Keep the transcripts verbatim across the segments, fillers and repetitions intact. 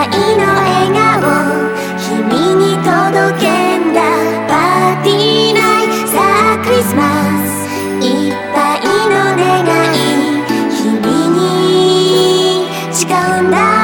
ぱいの笑顔君に届けんだ。パーティーナイト、さあクリスマス、いっぱいの願い君に誓うんだ。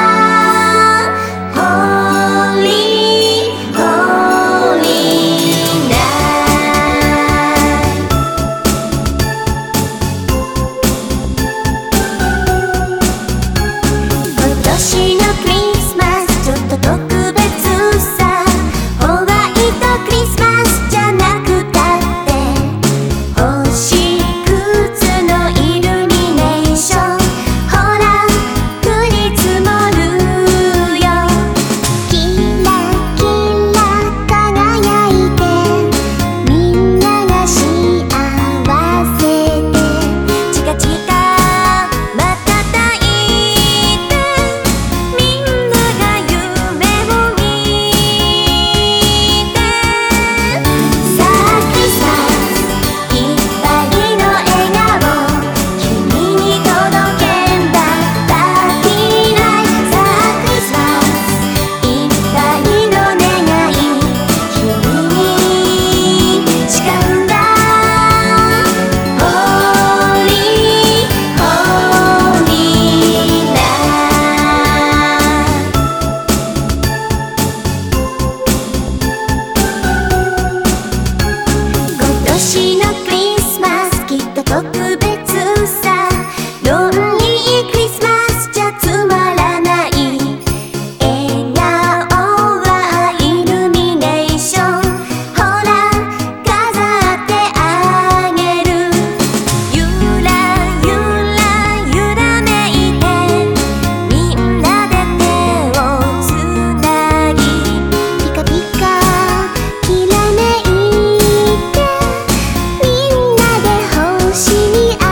特別さ、ロンリークリスマスじゃつまらない。笑顔はイルミネーション、ほら飾ってあげる。ゆらゆらゆらめいてみんなで手をつなぎ、ピカピカきらめいてみんなで星にあ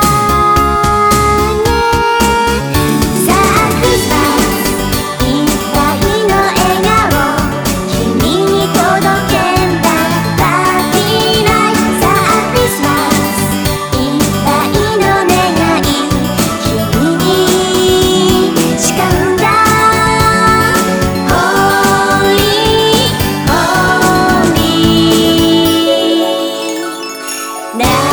げ、さあクリスマス、いっぱいの笑顔君に届けんだ。パーティーナイト、さあクリスマス、いっぱいの願い君に誓うんだ。ホーリーホーリーな